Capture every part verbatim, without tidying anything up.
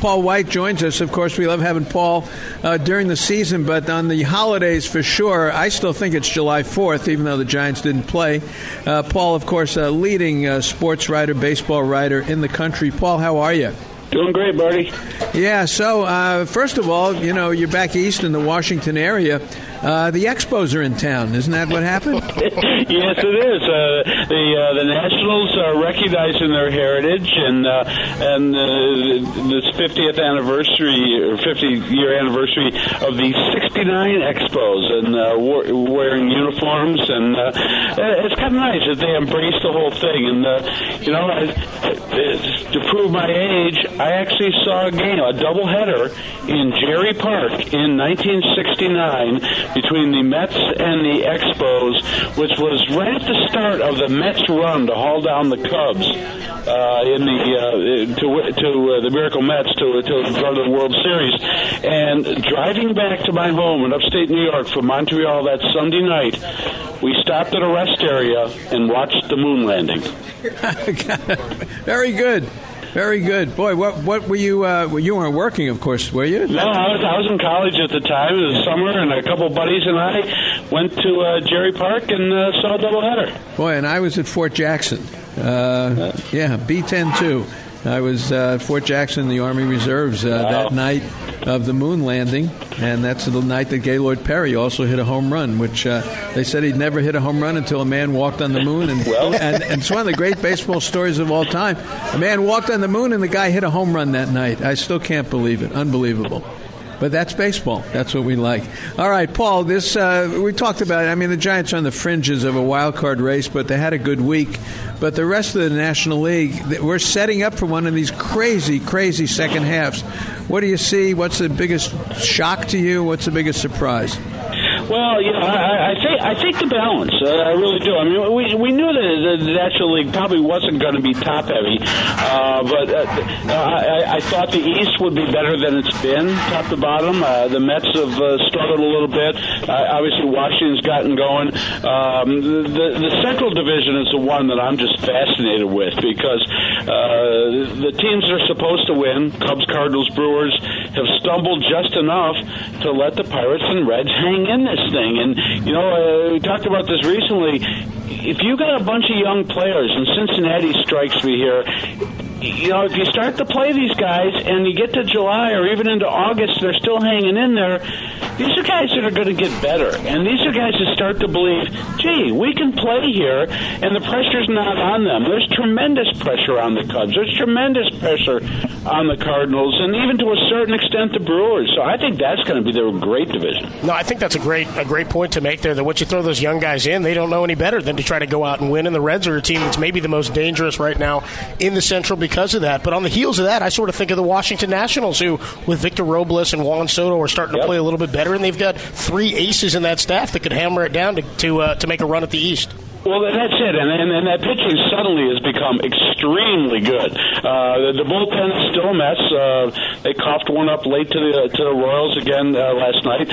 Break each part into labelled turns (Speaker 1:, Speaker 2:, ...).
Speaker 1: Paul White joins us. Of course, we love having Paul uh, during the season, but on the holidays for sure. I still think it's July fourth, even though the Giants didn't play. Uh, Paul, of course, a leading uh, sports writer, baseball writer in the country. Paul, how are you?
Speaker 2: Doing great, Marty.
Speaker 1: Yeah, so uh, first of all, you know, you're back east in the Washington area. Uh, the Expos are in town. Isn't that what happened?
Speaker 2: Yes, it is. Uh, the uh, the Nationals are recognizing their heritage, and uh, and uh, this fiftieth anniversary or fifty year anniversary of the sixty-nine Expos, and uh, war- wearing uniforms, and uh, it's kind of nice that they embrace the whole thing. And uh, you know, I, to prove my age, I actually saw a game, a doubleheader in Jerry Park in nineteen sixty-nine. Between the Mets and the Expos, which was right at the start of the Mets run to haul down the Cubs uh, in the uh, to to uh, the Miracle Mets to to go to the World Series. And driving back to my home in upstate New York from Montreal that Sunday night, we stopped at a rest area and watched the moon landing.
Speaker 1: Very good. Very good. Boy, what what were you, uh, well, you weren't working, of course, were you?
Speaker 2: No, I was, I was in college at the time. It was summer, and a couple of buddies and I went to uh, Jerry Park and uh, saw a doubleheader.
Speaker 1: Boy, and I was at Fort Jackson. Uh, yeah, B ten two. I was uh, at Fort Jackson in the Army Reserves uh,
Speaker 2: wow.
Speaker 1: that night of the moon landing, and that's the night that Gaylord Perry also hit a home run, which uh, they said he'd never hit a home run until a man walked on the moon. And,
Speaker 2: well.
Speaker 1: and, and it's one of the great baseball stories of all time. A man walked on the moon, and the guy hit a home run that night. I still can't believe it. Unbelievable. But that's baseball. That's what we like. All right, Paul, this uh, we talked about it. I mean, the Giants are on the fringes of a wild card race, but they had a good week. But the rest of the National League, we're setting up for one of these crazy, crazy second halves. What do you see? What's the biggest shock to you? What's the biggest surprise?
Speaker 2: Well, you know, I, I think I think the balance. Uh, I really do. I mean, we we knew that the National League probably wasn't going to be top heavy, uh, but uh, I, I thought the East would be better than it's been, top to bottom. Uh, the Mets have uh, struggled a little bit. Uh, obviously, Washington's gotten going. Um, the the Central Division is the one that I'm just fascinated with because uh, the teams that are supposed to win, Cubs, Cardinals, Brewers, have stumbled just enough to let the Pirates and Reds hang in this thing. And, you know, uh, we talked about this recently. If you got a bunch of young players, and Cincinnati strikes me here, you know, if you start to play these guys and you get to July or even into August, they're still hanging in there, these are guys that are going to get better. And these are guys that start to believe, gee, we can play here, and the pressure's not on them. There's tremendous pressure on the Cubs. There's tremendous pressure on the Cardinals, and even to a certain extent the Brewers. So I think that's going to be their great division.
Speaker 3: No, I think that's a great a great point to make there, that once you throw those young guys in, they don't know any better than to try to go out and win. And the Reds are a team that's maybe the most dangerous right now in the Central because of that. But on the heels of that, I sort of think of the Washington Nationals, who, with Victor Robles and Juan Soto, are starting to
Speaker 2: yep.
Speaker 3: play a little bit better, and they've got three aces in that staff that could hammer it down to to, uh, to make a run at the East.
Speaker 2: Well, that's it, and, and and that pitching suddenly has become extremely good. Uh, the, the bullpen is still a mess. Uh, they coughed one up late to the to the Royals again uh, last night.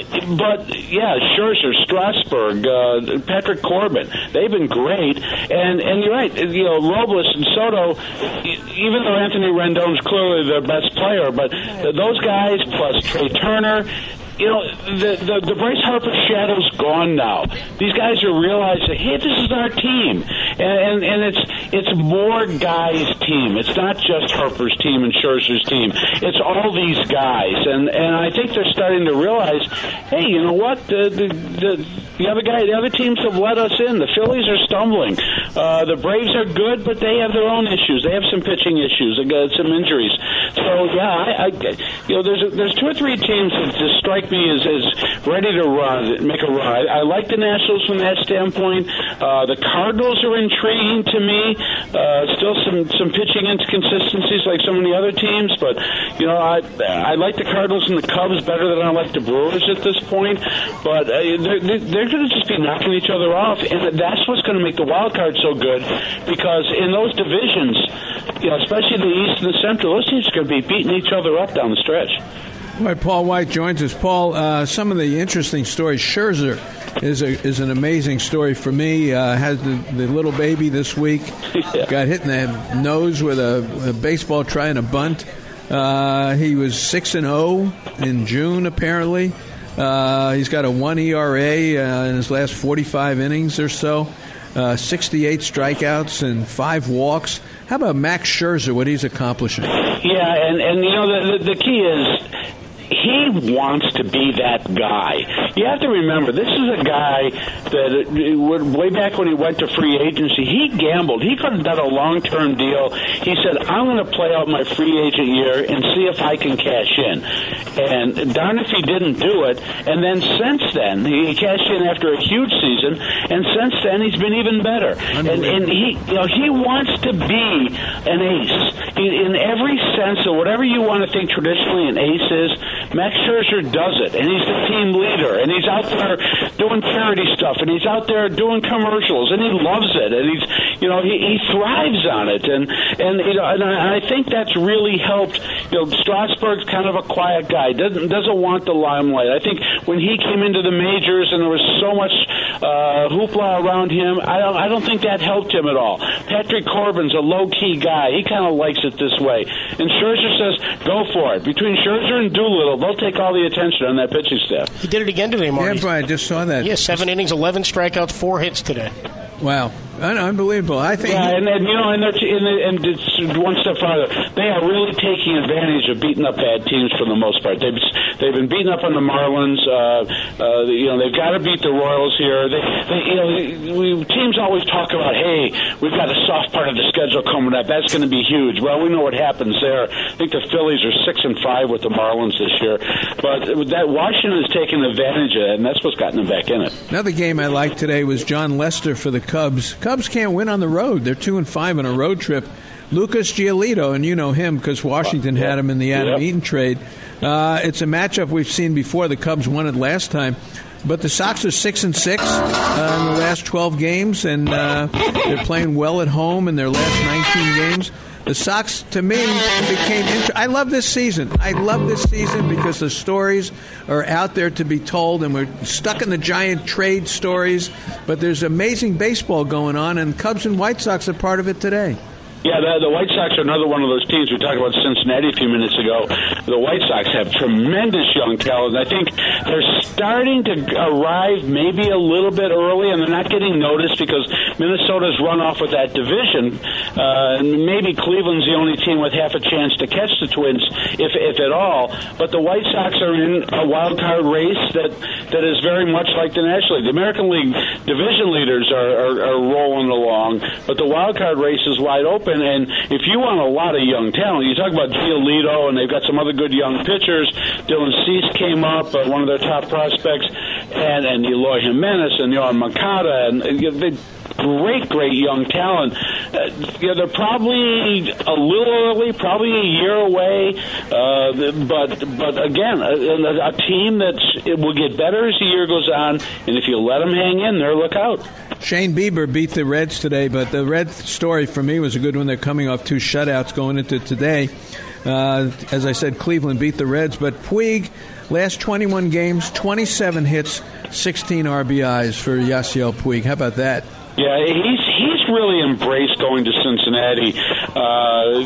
Speaker 2: But yeah, Scherzer, Strasburg, uh, Patrick Corbin, they've been great. And and you're right, you know, Robles and Soto, even though Anthony Rendon's clearly their best player, but those guys plus Trey Turner. You know, the, the the Bryce Harper shadow's gone now. These guys are realizing, hey, this is our team, and and, and it's it's more guys' team. It's not just Harper's team and Scherzer's team. It's all these guys, and and I think they're starting to realize, hey, you know what? The the the, the other guy, the other teams have let us in. The Phillies are stumbling. Uh, the Braves are good, but they have their own issues. They have some pitching issues. They got some injuries. So yeah, I, I you know, there's there's two or three teams that just strike me is, is ready to run, make a run. I, I like the Nationals from that standpoint. Uh, the Cardinals are intriguing to me. Uh, still some, some pitching inconsistencies like some of the other teams, but you know, I I like the Cardinals and the Cubs better than I like the Brewers at this point. But uh, they're, they're going to just be knocking each other off, and that's what's going to make the wild card so good, because in those divisions, you know, especially the East and the Central, those teams are going to be beating each other up down the stretch.
Speaker 1: All right, Paul White joins us. Paul, uh, some of the interesting stories. Scherzer is a, is an amazing story for me. Uh, has the, the little baby this week.
Speaker 2: Yeah.
Speaker 1: Got hit in the nose with a, a baseball trying a bunt. Uh, he was six and zero in June, apparently. Uh, he's got a one E R A uh, in his last forty-five innings or so. Uh, sixty-eight strikeouts and five walks. How about Max Scherzer, what he's accomplishing? Yeah,
Speaker 2: and, and you know, the, the, the key is he wants to be that guy. You have to remember, this is a guy that, way back when he went to free agency, he gambled. He could have done a long-term deal. He said, I'm going to play out my free agent year and see if I can cash in. And darn if he didn't do it. And then since then, he cashed in after a huge season, and since then he's been even better. And, and he, you know, he wants to be an ace. In, in every sense of whatever you want to think traditionally an ace is, Max Scherzer does it, and he's the team leader, and he's out there doing charity stuff, and he's out there doing commercials, and he loves it, and he's, you know, he, he thrives on it, and and you know, and I, I think that's really helped. You know, Strasburg's kind of a quiet guy, doesn't doesn't want the limelight. I think when he came into the majors and there was so much uh, hoopla around him, I don't I don't think that helped him at all. Patrick Corbin's a low key guy; he kind of likes it this way, and Scherzer says, "Go for it." Between Scherzer and Doolittle, they'll take all the attention on that pitching staff.
Speaker 3: He did it again today, Marty.
Speaker 1: Yeah, Brian, I just saw that.
Speaker 3: Yeah, seven innings, eleven strikeouts, four hits today.
Speaker 1: Wow. Unbelievable. I think.
Speaker 2: Yeah, and, and you know, and, and, and it's one step farther. They are really taking advantage of beating up bad teams for the most part. They've they've been beating up on the Marlins. Uh, uh, you know, they've got to beat the Royals here. They, they you know, we, teams always talk about, hey, we've got a soft part of the schedule coming up. That's going to be huge. Well, we know what happens there. I think the Phillies are six and five with the Marlins this year, but that Washington has taken advantage of it, and that's what's gotten them back in it.
Speaker 1: Another game I liked today was John Lester for the Cubs. Cubs can't win on the road. They're two and five on a road trip. Lucas Giolito, and you know him because Washington had him in the Adam yep. Eaton trade. Uh, it's a matchup we've seen before. The Cubs won it last time, but the Sox are six and six uh, in the last twelve games, and uh, they're playing well at home in their last nineteen games. The Sox, to me, became interesting. I love this season. I love this season because the stories are out there to be told, and we're stuck in the giant trade stories. But there's amazing baseball going on, and Cubs and White Sox are part of it today.
Speaker 2: Yeah, the, the White Sox are another one of those teams. We talked about Cincinnati a few minutes ago. The White Sox have tremendous young talent. I think they're starting to arrive maybe a little bit early, and they're not getting noticed because Minnesota's run off with that division. Uh, and maybe Cleveland's the only team with half a chance to catch the Twins, if if at all. But the White Sox are in a wild card race that, that is very much like the National League. The American League division leaders are, are, are rolling along, but the wild card race is wide open. And if you want a lot of young talent, you talk about Giolito, and they've got some other good young pitchers. Dylan Cease came up, uh, one of their top prospects, and, and Eloy Jimenez and Yohan Moncada, and, and they, great, great young talent. Uh, you know, they're probably a little early, probably a year away, uh, but but again, a, a team that will get better as the year goes on, and if you let them hang in there, look out.
Speaker 1: Shane Bieber beat the Reds today, but the Reds story for me was a good one. They're coming off two shutouts going into today. Uh, as I said, Cleveland beat the Reds, but Puig, last twenty-one games, twenty-seven hits, sixteen R B Is for Yasiel Puig. How about that?
Speaker 2: Yeah, he's he's really embraced going to Cincinnati. Uh,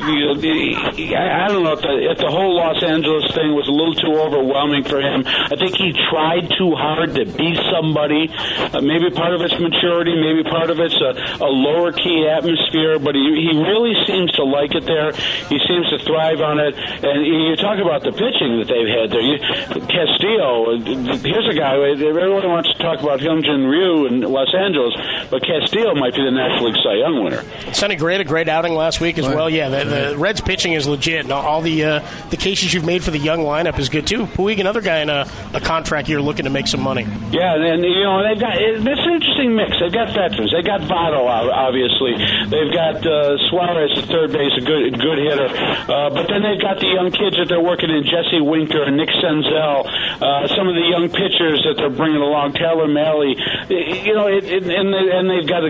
Speaker 2: I don't know if the, if the whole Los Angeles thing was a little too overwhelming for him. I think he tried too hard to be somebody. Uh, maybe part of it's maturity, maybe part of it's a, a lower key atmosphere, but he, he really seems to like it there. He seems to thrive on it. And you talk about the pitching that they've had there. You, Castillo, here's a guy, everyone wants to talk about Hyunjin Ryu in Los Angeles, but Castillo might be the National League Cy Young winner.
Speaker 3: Sonny Gray had a great outing last week as right. well. Yeah, the, the Reds pitching is legit. All the uh, the cases you've made for the young lineup is good too. Puig, another guy in a, a contract year looking to make some money.
Speaker 2: Yeah, and you know they've got it's an interesting mix. They've got veterans. They've got Votto, obviously. They've got uh, Suarez at third base, a good good hitter. Uh, but then they've got the young kids that they're working in, Jesse Winker and Nick Senzel. Uh, some of the young pitchers that they're bringing along, Taylor Malley. You know, it, it, and, they, and they've got Iglesias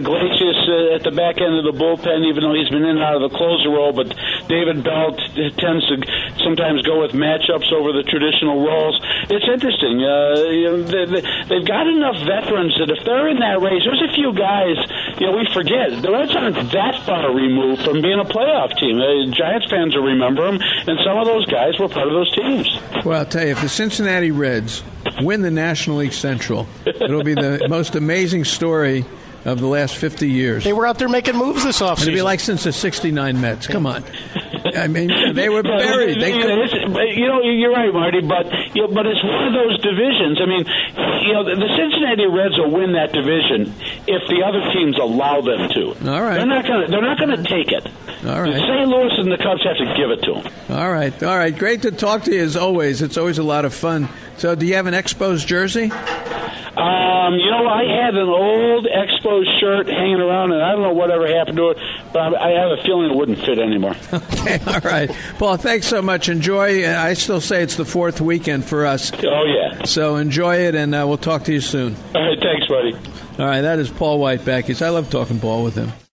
Speaker 2: curious uh, at the back end of the bullpen, even though he's been in and out of the closer role, but David Bell t- tends to sometimes go with matchups over the traditional roles. It's interesting. Uh, you know, they, they, they've got enough veterans that if they're in that race, there's a few guys, you know, we forget. The Reds aren't that far removed from being a playoff team. Uh, Giants fans will remember them, and some of those guys were part of those teams.
Speaker 1: Well, I'll tell you, if the Cincinnati Reds win the National League Central, it'll be the most amazing story of the last fifty years.
Speaker 3: They were out there making moves this offseason.
Speaker 1: It'll be like since the sixty-nine Mets. Come on. I mean, they were buried. They could...
Speaker 2: You know, you're right, Marty, but you know, but it's one of those divisions. I mean, you know, the Cincinnati Reds will win that division if the other teams allow them to.
Speaker 1: All right.
Speaker 2: They're not going to. They're not going to take it.
Speaker 1: All right.
Speaker 2: Saint Louis and the Cubs have to give it to them.
Speaker 1: All right. All right. Great to talk to you as always. It's always a lot of fun. So, do you have an Expos jersey?
Speaker 2: Um, you know, I had an old Expos shirt hanging around, and I don't know whatever happened to it, but I have a feeling it wouldn't fit anymore.
Speaker 1: Okay, all right. Paul, thanks so much. Enjoy. I still say it's the fourth weekend for us.
Speaker 2: Oh, yeah.
Speaker 1: So enjoy it, and uh, we'll talk to you soon.
Speaker 2: All right, thanks, buddy.
Speaker 1: All right, that is Paul Whiteback. I love talking ball with him.